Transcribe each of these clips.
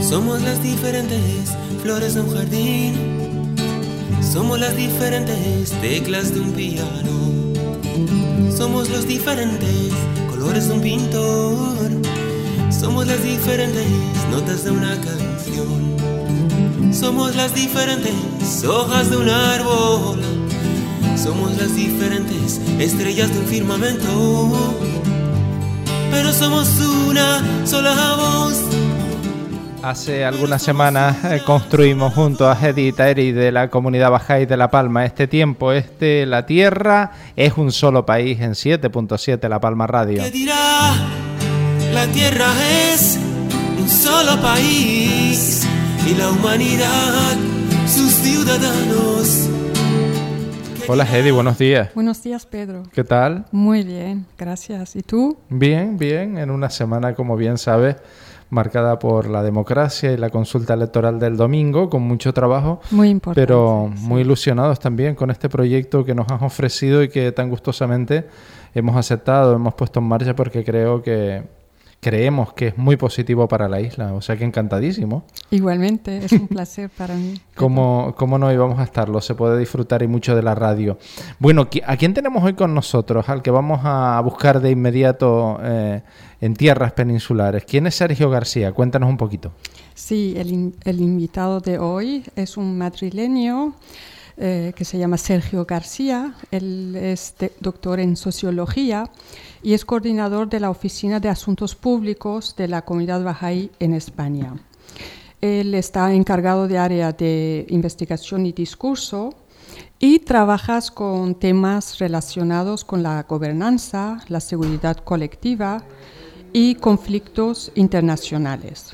Somos las diferentes flores de un jardín. Somos las diferentes teclas de un piano. Somos los diferentes colores de un pintor. Somos las diferentes notas de una canción. Somos las diferentes hojas de un árbol. Somos las diferentes estrellas de un firmamento. Pero somos una sola voz. Hace algunas semanas construimos junto a Hedi Taheri de la comunidad Bahá'í de La Palma este tiempo, La Tierra es un solo país en 7.7 La Palma Radio. ¿Qué dirá? La Tierra es un solo país y la humanidad, sus ciudadanos. Hola Hedi, buenos días. Buenos días, Pedro. ¿Qué tal? Muy bien, gracias. ¿Y tú? Bien, en una semana, como bien sabes, marcada por la democracia y la consulta electoral del domingo, con mucho trabajo. Muy importante. Pero sí. Muy ilusionados también con este proyecto que nos has ofrecido y que tan gustosamente hemos aceptado, hemos puesto en marcha porque creemos que es muy positivo para la isla. O sea que encantadísimo. Igualmente, es un placer para mí. ¿Cómo no íbamos a estarlo? Se puede disfrutar y mucho de la radio. Bueno, ¿a quién tenemos hoy con nosotros? Al que vamos a buscar de inmediato en tierras peninsulares. ¿Quién es Sergio García? Cuéntanos un poquito. Sí, el invitado de hoy es un madrileño que se llama Sergio García. Él es doctor en sociología y es coordinador de la Oficina de Asuntos Públicos de la Comunidad Bahá'í en España. Él está encargado de área de investigación y discurso y trabajas con temas relacionados con la gobernanza, la seguridad colectiva y conflictos internacionales.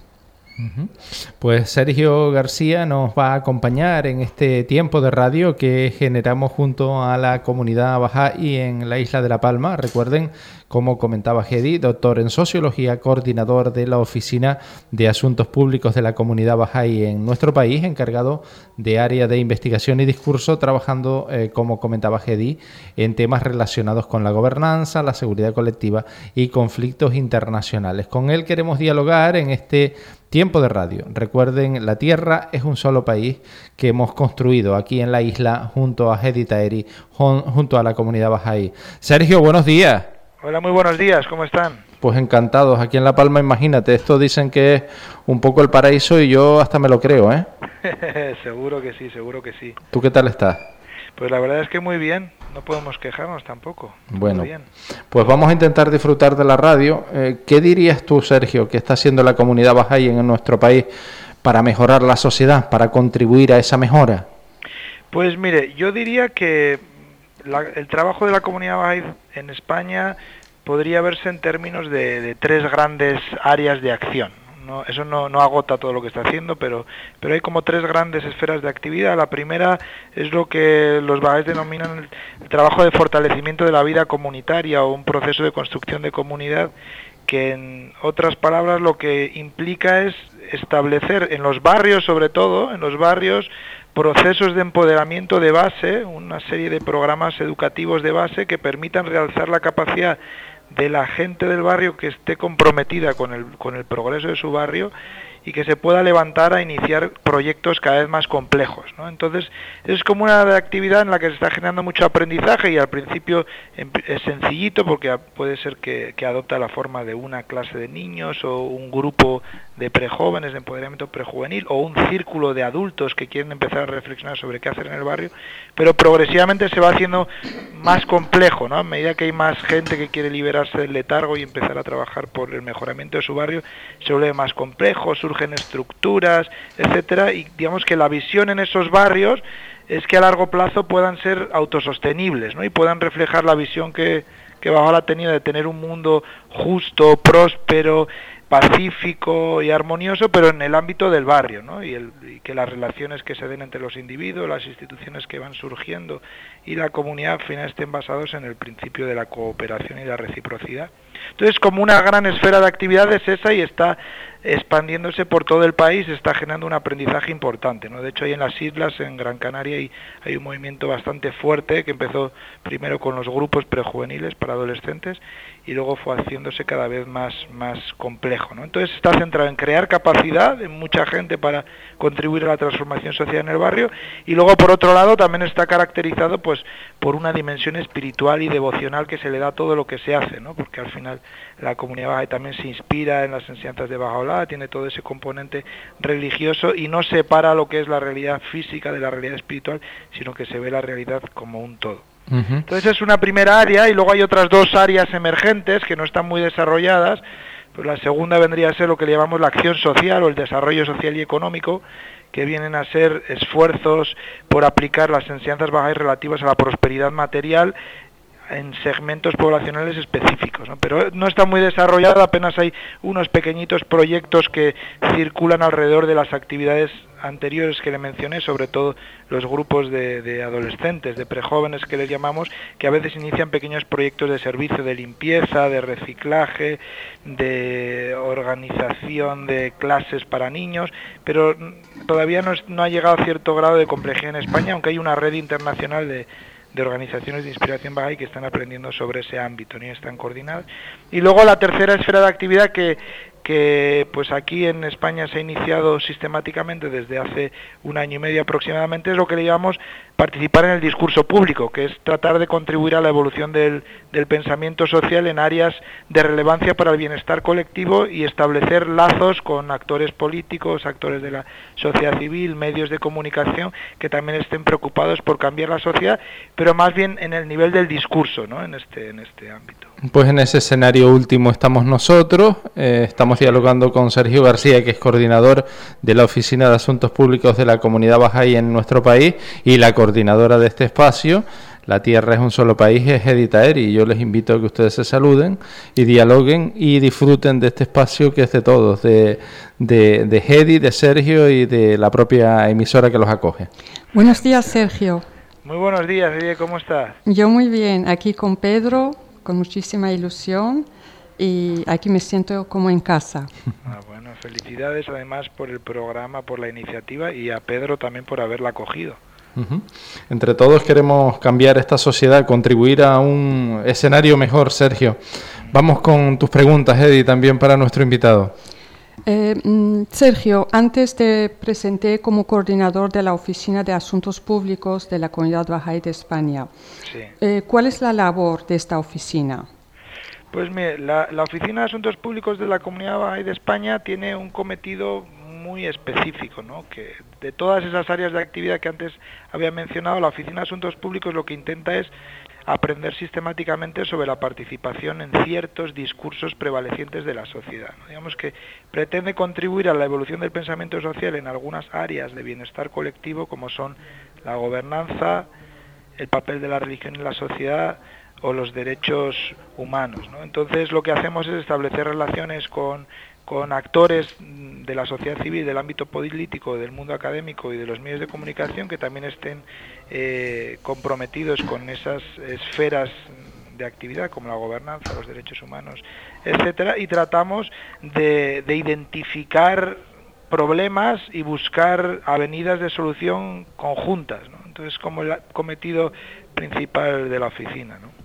Pues Sergio García nos va a acompañar en este tiempo de radio que generamos junto a la comunidad Bahá'í en la isla de La Palma. Recuerden, como comentaba Hedi, doctor en sociología, coordinador de la Oficina de Asuntos Públicos de la comunidad Bahá'í en nuestro país, encargado de área de investigación y discurso, trabajando, como comentaba Hedi, en temas relacionados con la gobernanza, la seguridad colectiva y conflictos internacionales. Con él queremos dialogar en este tiempo de radio. Recuerden, La Tierra es un solo país que hemos construido aquí en la isla junto a Hedi Taheri, junto a la comunidad Bahá'í. Sergio, buenos días. Hola, muy buenos días, ¿cómo están? Pues encantados. Aquí en La Palma, imagínate, esto dicen que es un poco el paraíso y yo hasta me lo creo, ¿eh? Seguro que sí, seguro que sí. ¿Tú qué tal estás? Pues la verdad es que muy bien, no podemos quejarnos tampoco. Bueno, muy bien. Pues vamos a intentar disfrutar de la radio. ¿Qué dirías tú, Sergio, que está haciendo la comunidad Bahá'í en nuestro país para mejorar la sociedad, para contribuir a esa mejora? Pues mire, yo diría que el trabajo de la comunidad Bahá'í en España podría verse en términos de tres grandes áreas de acción. Eso no agota todo lo que está haciendo, pero hay como tres grandes esferas de actividad. La primera es lo que los bahá'ís denominan el trabajo de fortalecimiento de la vida comunitaria o un proceso de construcción de comunidad, que en otras palabras lo que implica es establecer en los barrios, sobre todo, en los barrios, procesos de empoderamiento de base, una serie de programas educativos de base que permitan realzar la capacidad de la gente del barrio que esté comprometida con el progreso de su barrio y que se pueda levantar a iniciar proyectos cada vez más complejos, ¿no? Entonces, es como una actividad en la que se está generando mucho aprendizaje y al principio es sencillito porque puede ser que adopta la forma de una clase de niños o un grupo de prejóvenes, de empoderamiento prejuvenil, o un círculo de adultos que quieren empezar a reflexionar sobre qué hacer en el barrio, pero progresivamente se va haciendo más complejo, ¿no? A medida que hay más gente que quiere liberarse del letargo y empezar a trabajar por el mejoramiento de su barrio, se vuelve más complejo, surgen estructuras, etcétera, y digamos que la visión en esos barrios es que a largo plazo puedan ser autosostenibles, ¿no? Y puedan reflejar la visión que Bahá'í ha tenido de tener un mundo justo, próspero, pacífico y armonioso, pero en el ámbito del barrio, ¿no? Y que las relaciones que se den entre los individuos, las instituciones que van surgiendo y la comunidad al final estén basados en el principio de la cooperación y la reciprocidad. Entonces, como una gran esfera de actividades esa, y está expandiéndose por todo el país, está generando un aprendizaje importante, ¿no? De hecho, ahí en las islas, en Gran Canaria, hay un movimiento bastante fuerte que empezó primero con los grupos prejuveniles para adolescentes y luego fue haciéndose cada vez más complejo, ¿no? Entonces está centrado en crear capacidad en mucha gente para contribuir a la transformación social en el barrio, y luego por otro lado también está caracterizado pues por una dimensión espiritual y devocional que se le da a todo lo que se hace, ¿no? Porque al final la comunidad bahá'í también se inspira en las enseñanzas de Baha'u'lláh, tiene todo ese componente religioso y no separa lo que es la realidad física de la realidad espiritual, sino que se ve la realidad como un todo. Entonces es una primera área, y luego hay otras dos áreas emergentes que no están muy desarrolladas. Pues la segunda vendría a ser lo que le llamamos la acción social o el desarrollo social y económico, que vienen a ser esfuerzos por aplicar las enseñanzas bahá'í relativas a la prosperidad material en segmentos poblacionales específicos, ¿no? Pero no está muy desarrollada, apenas hay unos pequeñitos proyectos que circulan alrededor de las actividades anteriores que le mencioné, sobre todo los grupos de adolescentes, de prejóvenes que les llamamos, que a veces inician pequeños proyectos de servicio de limpieza, de reciclaje, de organización de clases para niños, pero todavía no ha llegado a cierto grado de complejidad en España, aunque hay una red internacional de organizaciones de inspiración bahá'í que están aprendiendo sobre ese ámbito, ni están coordinadas. Y luego la tercera esfera de actividad que pues aquí en España se ha iniciado sistemáticamente desde hace 1 año y medio aproximadamente, es lo que le llamamos participar en el discurso público, que es tratar de contribuir a la evolución del pensamiento social en áreas de relevancia para el bienestar colectivo y establecer lazos con actores políticos, actores de la sociedad civil, medios de comunicación que también estén preocupados por cambiar la sociedad, pero más bien en el nivel del discurso, ¿no? en este ámbito. Pues en ese escenario último estamos nosotros, estamos dialogando con Sergio García, que es coordinador de la Oficina de Asuntos Públicos de la Comunidad Bahá'í en nuestro país y la coordinadora de este espacio. La Tierra es un solo país, es Hedy Taheri, y yo les invito a que ustedes se saluden y dialoguen y disfruten de este espacio que es de todos, de Hedy, de Sergio y de la propia emisora que los acoge. Buenos días, Sergio. Muy buenos días, Hedy, ¿cómo estás? Yo muy bien, aquí con Pedro, con muchísima ilusión, y aquí me siento como en casa. Bueno, felicidades además por el programa, por la iniciativa, y a Pedro también por haberla acogido. Entre todos queremos cambiar esta sociedad, contribuir a un escenario mejor, Sergio. Vamos con tus preguntas, Hedy, también para nuestro invitado. Sergio, antes te presenté como coordinador de la Oficina de Asuntos Públicos de la Comunidad Bahá'í de España. Sí. ¿Cuál es la labor de esta oficina? Pues mire, la Oficina de Asuntos Públicos de la Comunidad Bahá'í de España tiene un cometido muy específico, ¿no? Que de todas esas áreas de actividad que antes había mencionado, la Oficina de Asuntos Públicos lo que intenta es aprender sistemáticamente sobre la participación en ciertos discursos prevalecientes de la sociedad, ¿no? Digamos que pretende contribuir a la evolución del pensamiento social en algunas áreas de bienestar colectivo, como son la gobernanza, el papel de la religión en la sociedad o los derechos humanos, ¿no? Entonces lo que hacemos es establecer relaciones con actores de la sociedad civil, del ámbito político, del mundo académico y de los medios de comunicación que también estén comprometidos con esas esferas de actividad como la gobernanza, los derechos humanos, etcétera, y tratamos de identificar problemas y buscar avenidas de solución conjuntas, ¿no? Entonces, como el cometido principal de la oficina, ¿no?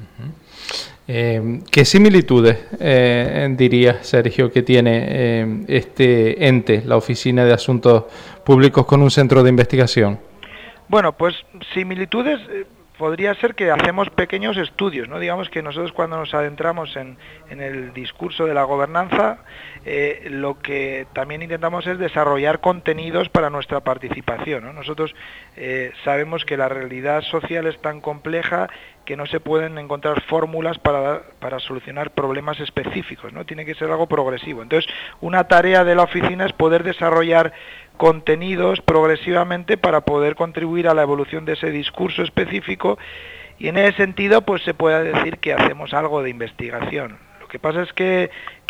¿Qué similitudes dirías, Sergio, que tiene este ente, la Oficina de Asuntos Públicos, con un centro de investigación? Bueno, pues similitudes podría ser que hacemos pequeños estudios, ¿no? Digamos que nosotros cuando nos adentramos en el discurso de la gobernanza, lo que también intentamos es desarrollar contenidos para nuestra participación, ¿no? Nosotros sabemos que la realidad social es tan compleja que no se pueden encontrar fórmulas para solucionar problemas específicos, ¿no? Tiene que ser algo progresivo. Entonces, una tarea de la oficina es poder desarrollar contenidos progresivamente para poder contribuir a la evolución de ese discurso específico, y en ese sentido pues se puede decir que hacemos algo de investigación. Lo que pasa es que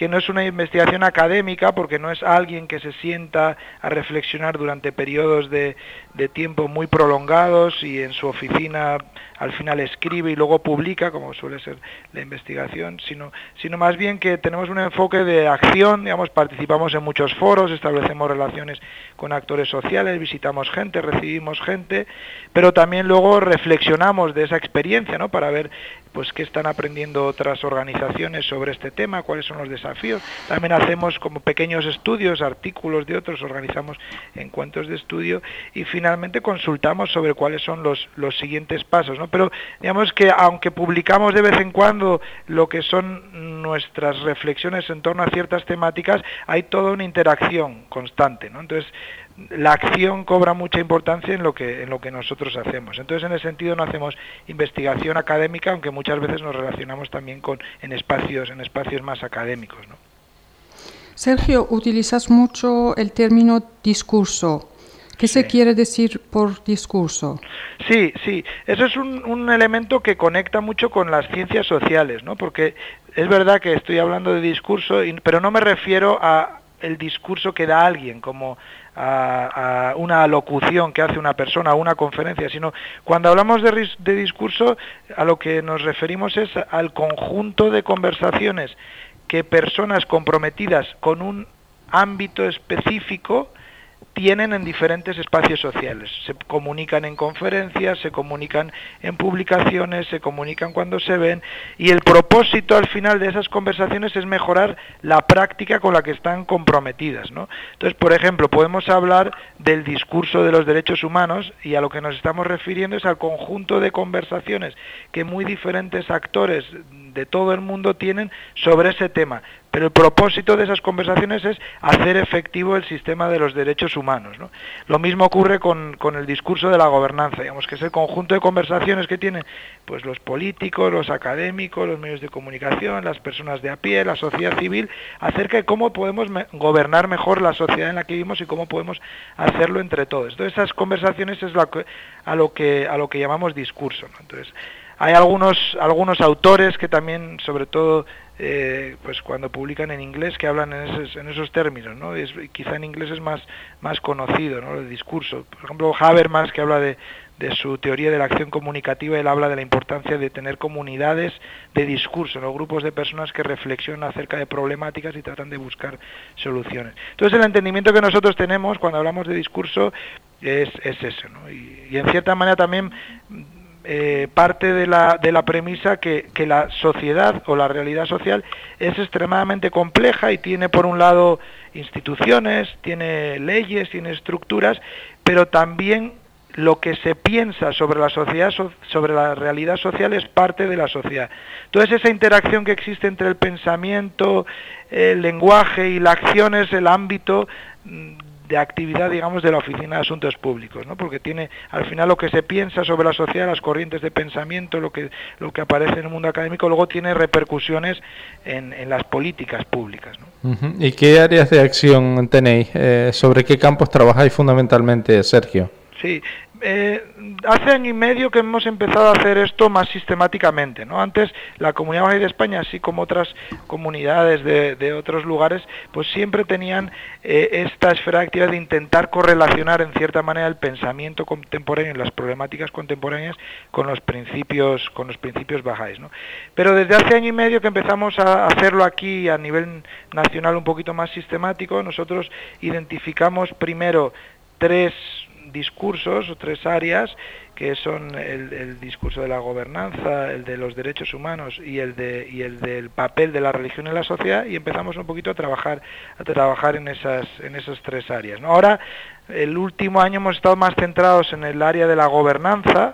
que no es una investigación académica, porque no es alguien que se sienta a reflexionar durante periodos de tiempo muy prolongados y en su oficina al final escribe y luego publica, como suele ser la investigación, sino más bien que tenemos un enfoque de acción, digamos, participamos en muchos foros, establecemos relaciones con actores sociales, visitamos gente, recibimos gente, pero también luego reflexionamos de esa experiencia, ¿no?, para ver pues qué están aprendiendo otras organizaciones sobre este tema, cuáles son los desafíos. También hacemos como pequeños estudios, artículos de otros, organizamos encuentros de estudio y finalmente consultamos sobre cuáles son los siguientes pasos, ¿no? Pero digamos que aunque publicamos de vez en cuando lo que son nuestras reflexiones en torno a ciertas temáticas, hay toda una interacción constante, ¿no? Entonces, la acción cobra mucha importancia en lo que nosotros hacemos. Entonces, en ese sentido no hacemos investigación académica, aunque muchas veces nos relacionamos también en espacios más académicos, ¿no? Sergio, utilizas mucho el término discurso. ¿Qué se quiere decir por discurso? Sí, eso es un elemento que conecta mucho con las ciencias sociales, ¿no? Porque es verdad que estoy hablando de discurso, pero no me refiero a el discurso que da alguien, como a una locución que hace una persona, a una conferencia, sino cuando hablamos de discurso, a lo que nos referimos es al conjunto de conversaciones que personas comprometidas con un ámbito específico tienen en diferentes espacios sociales. Se comunican en conferencias, se comunican en publicaciones, se comunican cuando se ven, y el propósito al final de esas conversaciones es mejorar la práctica con la que están comprometidas, ¿no? Entonces, por ejemplo, podemos hablar del discurso de los derechos humanos, y a lo que nos estamos refiriendo es al conjunto de conversaciones que muy diferentes actores de todo el mundo tienen sobre ese tema. Pero el propósito de esas conversaciones es hacer efectivo el sistema de los derechos humanos, ¿no? Lo mismo ocurre con el discurso de la gobernanza, digamos, que es el conjunto de conversaciones que tienen pues los políticos, los académicos, los medios de comunicación, las personas de a pie, la sociedad civil, acerca de cómo podemos gobernar mejor la sociedad en la que vivimos y cómo podemos hacerlo entre todos. Entonces, esas conversaciones es a lo que llamamos discurso, ¿no? Entonces, hay algunos autores que también, sobre todo, pues cuando publican en inglés, que hablan en esos términos, ¿no? Quizá en inglés es más conocido, ¿no?, el discurso. Por ejemplo, Habermas, que habla de su teoría de la acción comunicativa, él habla de la importancia de tener comunidades de discurso, ¿no?, grupos de personas que reflexionan acerca de problemáticas y tratan de buscar soluciones. Entonces, el entendimiento que nosotros tenemos cuando hablamos de discurso es ese, ¿no? Y en cierta manera también parte de la premisa que la sociedad o la realidad social es extremadamente compleja y tiene, por un lado, instituciones, tiene leyes, tiene estructuras, pero también lo que se piensa sobre la sociedad, sobre la realidad social, es parte de la sociedad. Entonces, esa interacción que existe entre el pensamiento, el lenguaje y la acción es el ámbito de actividad, digamos, de la Oficina de Asuntos Públicos, ¿no? Porque tiene, al final, lo que se piensa sobre la sociedad, las corrientes de pensamiento, lo que aparece en el mundo académico, luego tiene repercusiones en las políticas públicas, ¿no? Uh-huh. ¿Y qué áreas de acción tenéis? ¿Sobre qué campos trabajáis fundamentalmente, Sergio? Sí, hace año y medio que hemos empezado a hacer esto más sistemáticamente, ¿no? Antes la Comunidad Bahá'í de España, así como otras comunidades de otros lugares, pues siempre tenían esta esfera de actividad de intentar correlacionar en cierta manera el pensamiento contemporáneo y las problemáticas contemporáneas con los principios bahá'ís, ¿no? Pero desde hace año y medio que empezamos a hacerlo aquí a nivel nacional un poquito más sistemático, nosotros identificamos primero 3 discursos o 3 áreas, que son el discurso de la gobernanza, el de los derechos humanos y el del papel de la religión en la sociedad, y empezamos un poquito a trabajar en esas 3 áreas, ¿no? Ahora, el último año hemos estado más centrados en el área de la gobernanza,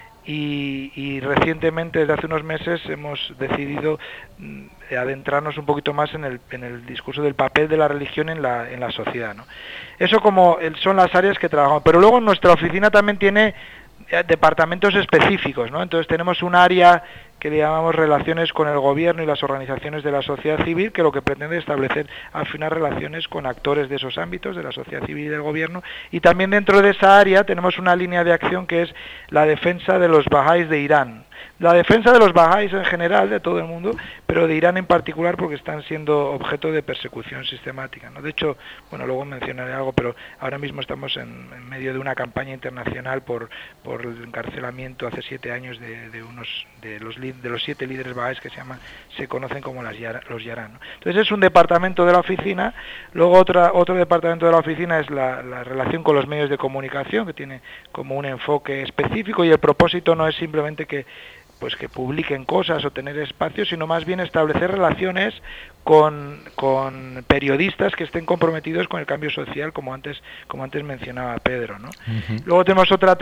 y recientemente, desde hace unos meses, hemos decidido adentrarnos un poquito más en el discurso del papel de la religión en la sociedad, ¿no? Eso son las áreas que trabajamos. Pero luego nuestra oficina también tiene departamentos específicos, ¿no? Entonces tenemos un área que le llamamos relaciones con el gobierno y las organizaciones de la sociedad civil, que lo que pretende es establecer al final relaciones con actores de esos ámbitos, de la sociedad civil y del gobierno, y también dentro de esa área tenemos una línea de acción que es la defensa de los bahá'ís de Irán. la defensa de los bahá'ís en general, de todo el mundo, pero de Irán en particular porque están siendo objeto de persecución sistemática, ¿no? De hecho, bueno, luego mencionaré algo, pero ahora mismo estamos en medio de una campaña internacional por el encarcelamiento hace 7 años de los 7 líderes bahá'ís que se conocen como los Yarán, ¿no? Entonces es un departamento de la oficina. Luego otro departamento de la oficina es la relación con los medios de comunicación, que tiene como un enfoque específico, y el propósito no es simplemente que publiquen cosas o tener espacios, sino más bien establecer relaciones con periodistas que estén comprometidos con el cambio social, como antes mencionaba Pedro, ¿no? Uh-huh. Luego tenemos otro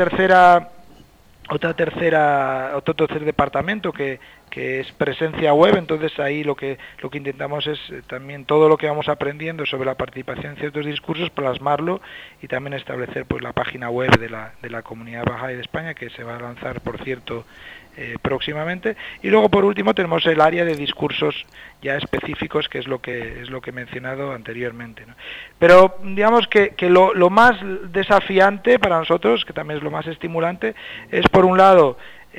tercer departamento que es presencia web. Entonces ahí lo que intentamos es también todo lo que vamos aprendiendo sobre la participación en ciertos discursos, plasmarlo y también establecer pues la página web de la comunidad Bahá'í de España, que se va a lanzar, por cierto, próximamente. Y luego por último tenemos el área de discursos ya específicos, que es lo que he mencionado anteriormente, ¿no? Pero digamos que lo más desafiante para nosotros, que también es lo más estimulante, es por un lado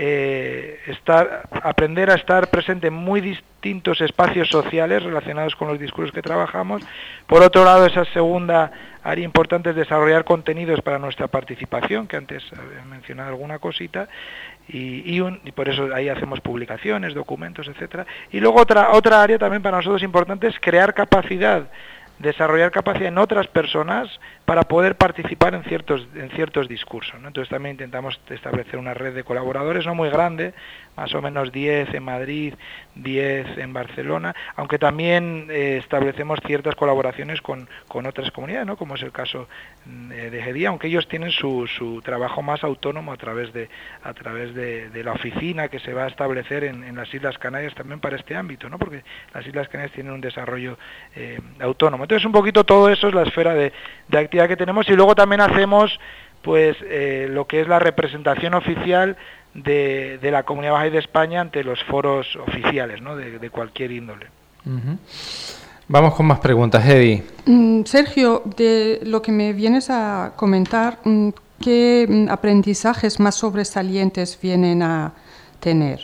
aprender a estar presente en muy distintos espacios sociales relacionados con los discursos que trabajamos. Por otro lado, esa segunda área importante es desarrollar contenidos para nuestra participación, que antes he mencionado alguna cosita, y por eso ahí hacemos publicaciones, documentos, etcétera. Y luego otra área también para nosotros importante es desarrollar capacidad en otras personas para poder participar en ciertos discursos, ¿no? Entonces también intentamos establecer una red de colaboradores no muy grande, más o menos 10 en Madrid, 10 en Barcelona, aunque también establecemos ciertas colaboraciones con otras comunidades, ¿no? Como es el caso de Jedía, aunque ellos tienen su trabajo más autónomo a través de la oficina que se va a establecer en las Islas Canarias también para este ámbito, ¿no? Porque las Islas Canarias tienen un desarrollo autónomo. Entonces un poquito todo eso es la esfera de actividad que tenemos, y luego también hacemos lo que es la representación oficial de la Comunidad Bahá'í de España ante los foros oficiales, ¿no? de cualquier índole. Uh-huh. Vamos con más preguntas, Eddie. Sergio, de lo que me vienes a comentar, ¿qué aprendizajes más sobresalientes vienen a tener?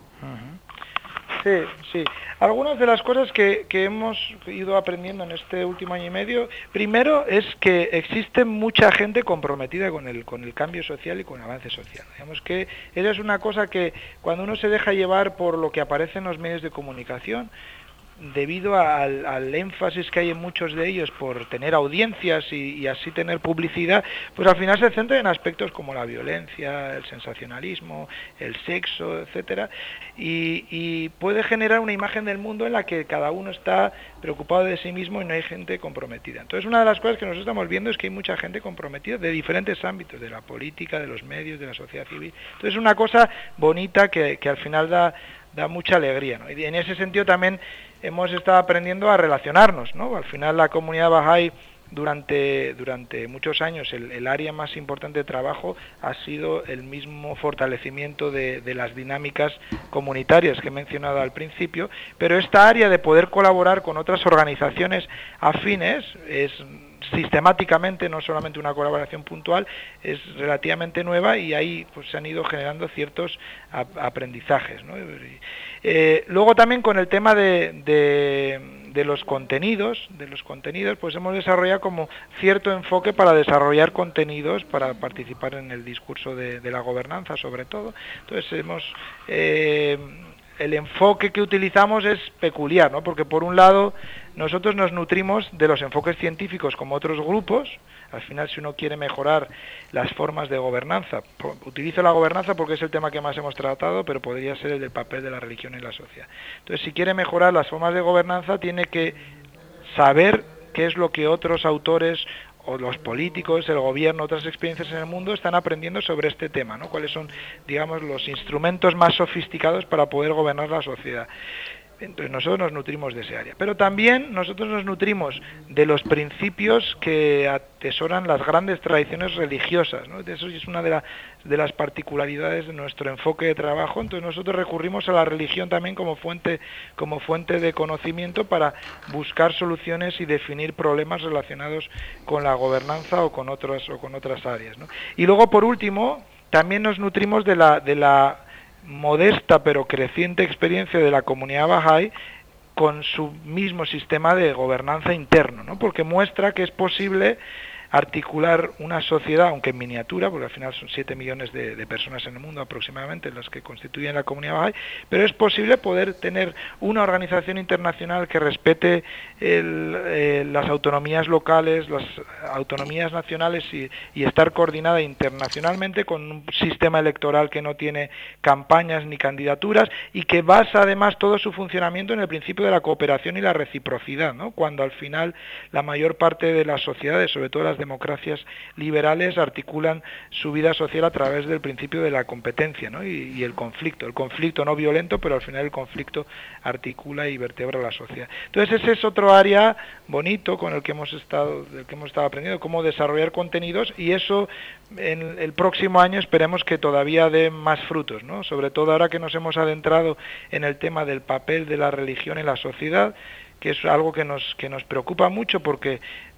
Uh-huh. Sí. Algunas de las cosas que hemos ido aprendiendo en este último año y medio, primero es que existe mucha gente comprometida con el cambio social y con el avance social. Digamos que esa es una cosa que cuando uno se deja llevar por lo que aparece en los medios de comunicación, debido al énfasis que hay en muchos de ellos por tener audiencias y así tener publicidad, pues al final se centra en aspectos como la violencia, el sensacionalismo, el sexo, etcétera, y puede generar una imagen del mundo en la que cada uno está preocupado de sí mismo y no hay gente comprometida. Entonces una de las cosas que nosotros estamos viendo es que hay mucha gente comprometida de diferentes ámbitos, de la política, de los medios, de la sociedad civil. Entonces es una cosa bonita que al final da mucha alegría, ¿no? Y en ese sentido también hemos estado aprendiendo a relacionarnos, ¿no? Al final la comunidad Bahá'í durante muchos años el área más importante de trabajo ha sido el mismo fortalecimiento de las dinámicas comunitarias que he mencionado al principio, pero esta área de poder colaborar con otras organizaciones afines es sistemáticamente, no solamente una colaboración puntual, es relativamente nueva, y ahí pues se han ido generando ciertos aprendizajes, ¿no? Luego también con el tema de los contenidos, pues hemos desarrollado como cierto enfoque para desarrollar contenidos para participar en el discurso de la gobernanza, sobre todo. Entonces el enfoque que utilizamos es peculiar, ¿no? Porque por un lado nosotros nos nutrimos de los enfoques científicos como otros grupos. Al final, si uno quiere mejorar las formas de gobernanza, utilizo la gobernanza porque es el tema que más hemos tratado, pero podría ser el del papel de la religión en la sociedad. Entonces, si quiere mejorar las formas de gobernanza, tiene que saber qué es lo que otros autores o los políticos, el gobierno, otras experiencias en el mundo están aprendiendo sobre este tema, ¿no? Cuáles son, digamos, los instrumentos más sofisticados para poder gobernar la sociedad. Entonces nosotros nos nutrimos de ese área. Pero también nosotros nos nutrimos de los principios que atesoran las grandes tradiciones religiosas, ¿no? Eso es una de las particularidades de nuestro enfoque de trabajo. Entonces nosotros recurrimos a la religión también como fuente de conocimiento para buscar soluciones y definir problemas relacionados con la gobernanza o con otras áreas, ¿no? Y luego, por último, también nos nutrimos de la modesta pero creciente experiencia de la comunidad Bahá'í con su mismo sistema de gobernanza interno, ¿no? Porque muestra que es posible articular una sociedad, aunque en miniatura, porque al final son 7 millones de personas en el mundo aproximadamente las que constituyen la comunidad Bahá'í, pero es posible poder tener una organización internacional que respete las autonomías locales, las autonomías nacionales y estar coordinada internacionalmente con un sistema electoral que no tiene campañas ni candidaturas y que basa además todo su funcionamiento en el principio de la cooperación y la reciprocidad, ¿no? Cuando al final la mayor parte de las sociedades, sobre todo las democracias liberales, articulan su vida social a través del principio de la competencia, ¿no? y el conflicto no violento, pero al final el conflicto articula y vertebra la sociedad. Entonces ese es otro área bonito con del que hemos estado aprendiendo, cómo desarrollar contenidos, y eso en el próximo año esperemos que todavía dé más frutos, ¿no? Sobre todo ahora que nos hemos adentrado en el tema del papel de la religión en la sociedad, que es algo que nos preocupa mucho, porque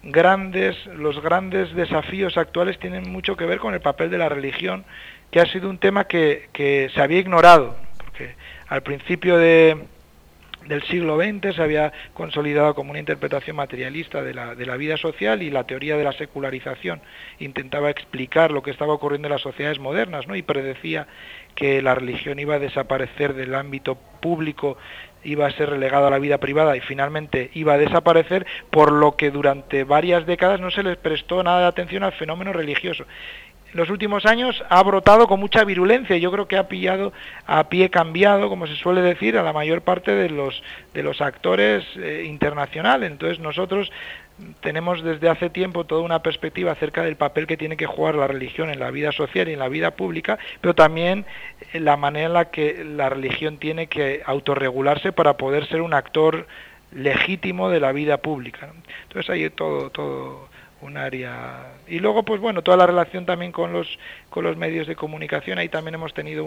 los grandes desafíos actuales tienen mucho que ver con el papel de la religión, que ha sido un tema que se había ignorado, porque al principio del siglo XX se había consolidado como una interpretación materialista de la vida social, y la teoría de la secularización intentaba explicar lo que estaba ocurriendo en las sociedades modernas, ¿no? Y predecía que la religión iba a desaparecer del ámbito público, iba a ser relegado a la vida privada y finalmente iba a desaparecer, por lo que durante varias décadas no se les prestó nada de atención al fenómeno religioso. En los últimos años ha brotado con mucha virulencia, y yo creo que ha pillado a pie cambiado, como se suele decir, a la mayor parte de los actores internacionales. Entonces nosotros tenemos desde hace tiempo toda una perspectiva acerca del papel que tiene que jugar la religión en la vida social y en la vida pública, pero también la manera en la que la religión tiene que autorregularse para poder ser un actor legítimo de la vida pública, ¿no? Entonces hay todo un área. Y luego, pues bueno, toda la relación también con los medios de comunicación. Ahí también hemos tenido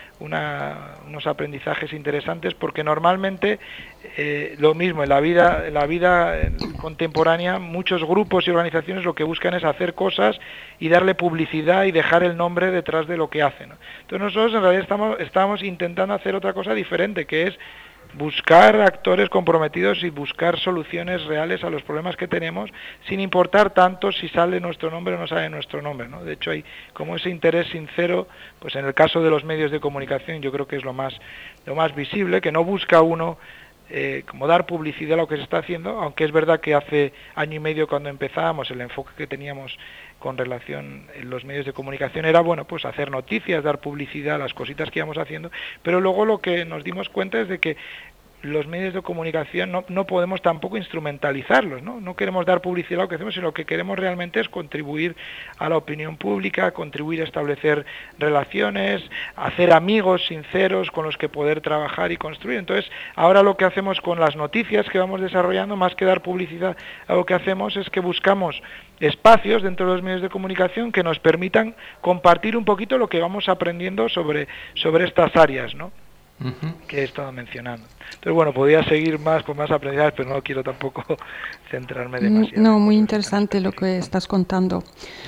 unos aprendizajes interesantes, porque normalmente lo mismo en la vida contemporánea, muchos grupos y organizaciones lo que buscan es hacer cosas y darle publicidad y dejar el nombre detrás de lo que hacen, ¿no? Entonces nosotros en realidad estamos intentando hacer otra cosa diferente, que es buscar actores comprometidos y buscar soluciones reales a los problemas que tenemos, sin importar tanto si sale nuestro nombre o no sale nuestro nombre, ¿no? De hecho hay como ese interés sincero, pues en el caso de los medios de comunicación yo creo que es lo más visible, que no busca uno como dar publicidad a lo que se está haciendo, aunque es verdad que hace año y medio, cuando empezábamos, el enfoque que teníamos con relación en los medios de comunicación era, bueno, pues hacer noticias, dar publicidad a las cositas que íbamos haciendo, pero luego lo que nos dimos cuenta es de que los medios de comunicación no podemos tampoco instrumentalizarlos, ¿no? No queremos dar publicidad a lo que hacemos, sino lo que queremos realmente es contribuir a la opinión pública, contribuir a establecer relaciones, hacer amigos sinceros con los que poder trabajar y construir. Entonces, ahora lo que hacemos con las noticias que vamos desarrollando, más que dar publicidad a lo que hacemos, es que buscamos espacios dentro de los medios de comunicación que nos permitan compartir un poquito lo que vamos aprendiendo sobre estas áreas, ¿no? Que he estado mencionando. Entonces, bueno, podría seguir más con más aprendizajes, pero no quiero tampoco centrarme demasiado. No, muy interesante lo que estás contando.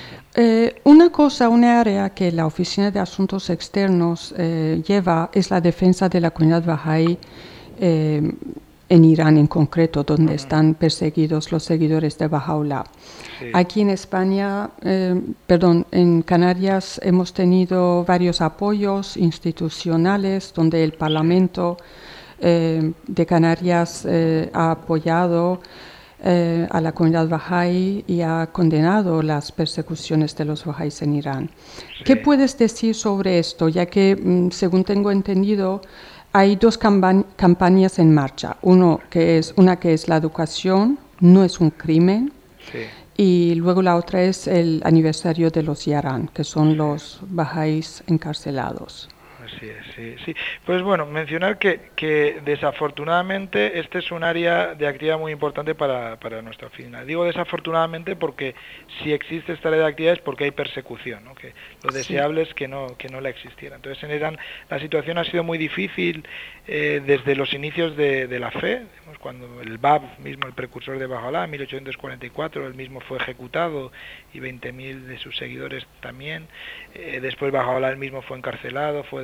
Un área que la Oficina de Asuntos Externos lleva es la defensa de la comunidad Bahá'í en Irán en concreto, donde están perseguidos los seguidores de Baha'u'lláh. Sí. Aquí en España, en Canarias hemos tenido varios apoyos institucionales donde el Parlamento de Canarias ha apoyado a la comunidad Bahá'í y ha condenado las persecuciones de los Bahá'ís en Irán. Sí. ¿Qué puedes decir sobre esto? Ya que, según tengo entendido, hay dos campañas en marcha. Una que es la educación, no es un crimen. Sí. Y luego la otra es el aniversario de los Yaran, que son los Bahá'ís encarcelados. Así es, sí. Pues bueno, mencionar que desafortunadamente este es un área de actividad muy importante para nuestra oficina. Digo desafortunadamente porque si existe esta área de actividad es porque hay persecución, ¿no? Que lo deseable es que no la existiera. Entonces en Irán la situación ha sido muy difícil desde los inicios de la fe, cuando el Bab mismo, el precursor de Baha'u'lláh, en 1844, él mismo fue ejecutado y 20.000 de sus seguidores también. Después Baha'u'lláh él mismo fue encarcelado, fue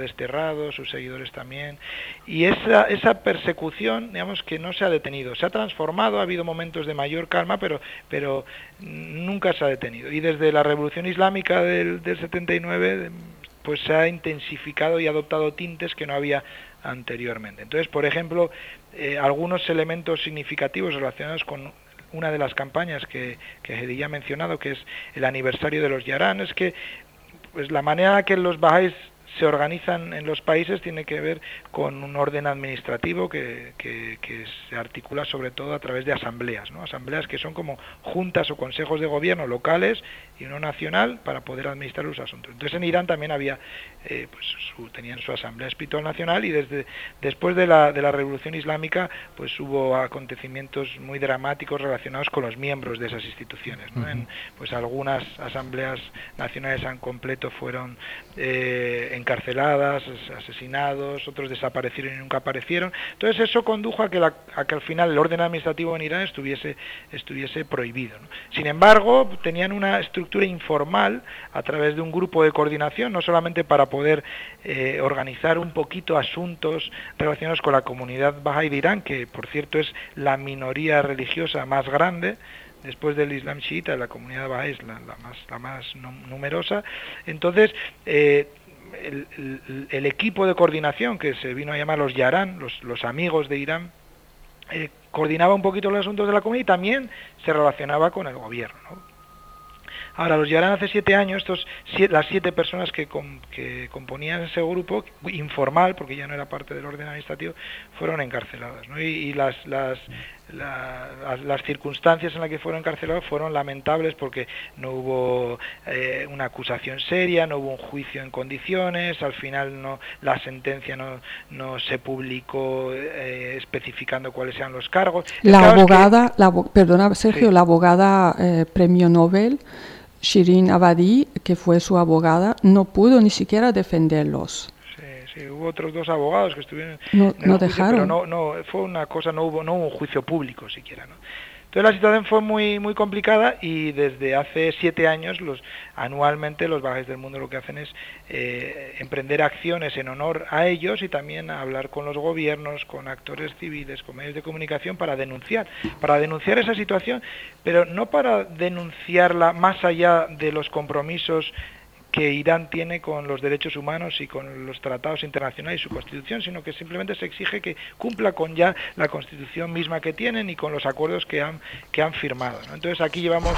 desterrados, sus seguidores también, y esa persecución, digamos, que no se ha detenido, se ha transformado, ha habido momentos de mayor calma, pero nunca se ha detenido, y desde la Revolución Islámica del 79 pues se ha intensificado y adoptado tintes que no había anteriormente. Entonces, por ejemplo, algunos elementos significativos relacionados con una de las campañas que Hedi ha mencionado, que es el aniversario de los Yaran, es que pues la manera que los bahá'ís se organizan en los países tiene que ver con un orden administrativo que se articula sobre todo a través de asambleas, ¿no? Asambleas que son como juntas o consejos de gobierno locales y uno nacional para poder administrar los asuntos. Entonces en Irán también había, tenían su asamblea espiritual nacional, y después de la Revolución Islámica pues hubo acontecimientos muy dramáticos relacionados con los miembros de esas instituciones, ¿no? Pues algunas asambleas nacionales en completo fueron encarceladas, asesinados, otros desaparecieron y nunca aparecieron. Entonces eso condujo a que al final el orden administrativo en Irán estuviese prohibido, ¿no? Sin embargo, tenían una estructura informal a través de un grupo de coordinación, no solamente para poder organizar un poquito asuntos relacionados con la comunidad bahá'í de Irán, que por cierto es la minoría religiosa más grande. Después del Islam chiita, la comunidad bahá'í es la más numerosa. Entonces, el equipo de coordinación, que se vino a llamar los Yaran, los amigos de Irán, coordinaba un poquito los asuntos de la comunidad y también se relacionaba con el gobierno, ¿no? Ahora, los Yaran hace 7 años, las 7 personas que componían ese grupo informal, porque ya no era parte del orden administrativo, fueron encarceladas, ¿no? Y las circunstancias en las que fueron encarcelados fueron lamentables, porque no hubo una acusación seria, no hubo un juicio en condiciones, al final la sentencia no se publicó especificando cuáles eran los cargos. La abogada, perdona Sergio, sí. La abogada premio Nobel, Shirin Ebadi, que fue su abogada, no pudo ni siquiera defenderlos. Sí, hubo otros 2 abogados que estuvieron no juicio, dejaron. Pero no fue una cosa, no hubo un juicio público siquiera, ¿no? Entonces la situación fue muy muy complicada, y desde hace 7 años anualmente los bahá'ís del mundo lo que hacen es emprender acciones en honor a ellos, y también hablar con los gobiernos, con actores civiles, con medios de comunicación para denunciar esa situación, pero no para denunciarla más allá de los compromisos que Irán tiene con los derechos humanos y con los tratados internacionales y su constitución, sino que simplemente se exige que cumpla con ya la constitución misma que tienen y con los acuerdos que han firmado, ¿no? Entonces aquí llevamos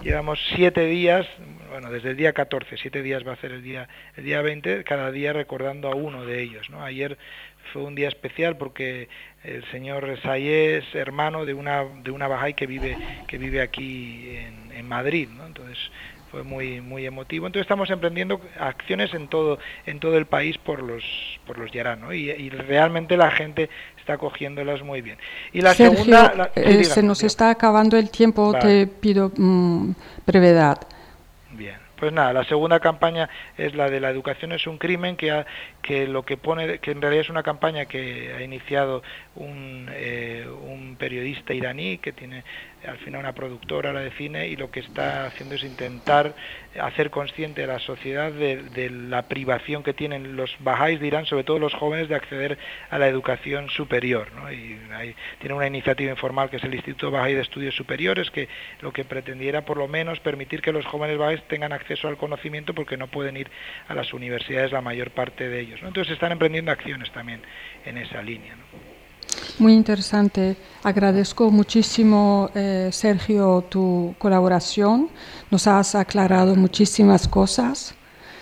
7 días, bueno, desde el día 14, 7 días va a ser el día 20, cada día recordando a uno de ellos, ¿no? Ayer fue un día especial porque el señor Sayé es hermano de una bahá'í que vive aquí en Madrid, ¿no? Entonces fue muy muy emotivo. Entonces estamos emprendiendo acciones en todo el país por los Yaran, ¿no? Y realmente la gente está cogiéndolas muy bien. Y la Sergio, segunda... se nos está acabando el tiempo, vale. Te pido brevedad. Bien. Pues nada, la segunda campaña es la de la educación es un crimen, que lo que pone, que en realidad es una campaña que ha iniciado un periodista iraní que tiene al final una productora ahora de cine, y lo que está haciendo es intentar hacer consciente a la sociedad de la privación que tienen los bahá'ís de Irán, sobre todo los jóvenes, de acceder a la educación superior, ¿no? Y tiene una iniciativa informal que es el Instituto Bahá'í de Estudios Superiores, que lo que pretendiera por lo menos permitir que los jóvenes bahá'ís tengan acceso al conocimiento, porque no pueden ir a las universidades la mayor parte de ellos, ¿no? Entonces están emprendiendo acciones también en esa línea, ¿no? Muy interesante. Agradezco muchísimo, Sergio, tu colaboración. Nos has aclarado muchísimas cosas.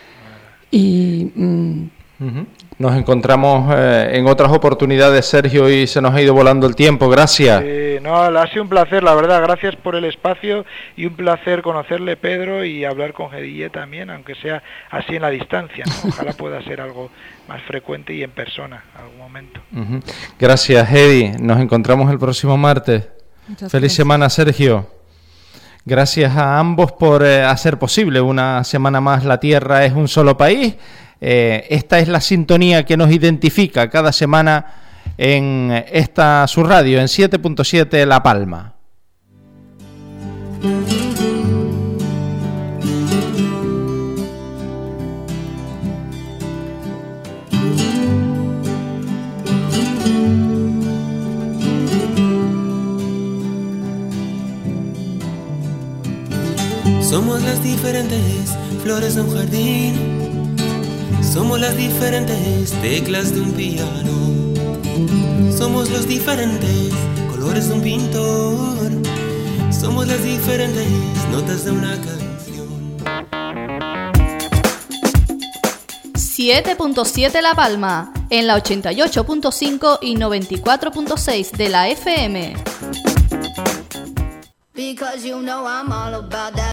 Y nos encontramos en otras oportunidades, Sergio, y se nos ha ido volando el tiempo. Gracias. Ha sido un placer, la verdad. Gracias por el espacio, y un placer conocerle, Pedro, y hablar con Hedi también, aunque sea así en la distancia, ¿no? Ojalá pueda ser algo más frecuente y en persona algún momento. Gracias, Hedi. Nos encontramos el próximo martes. Feliz semana, Sergio. Gracias a ambos por hacer posible una semana más La Tierra es un solo país. Esta es la sintonía que nos identifica cada semana en esta su radio, en 7.7 La Palma. Somos las diferentes flores de un jardín. Somos las diferentes teclas de un piano. Somos los diferentes colores de un pintor. Somos las diferentes notas de una canción. 7.7 La Palma, en la 88.5 y 94.6 de la FM.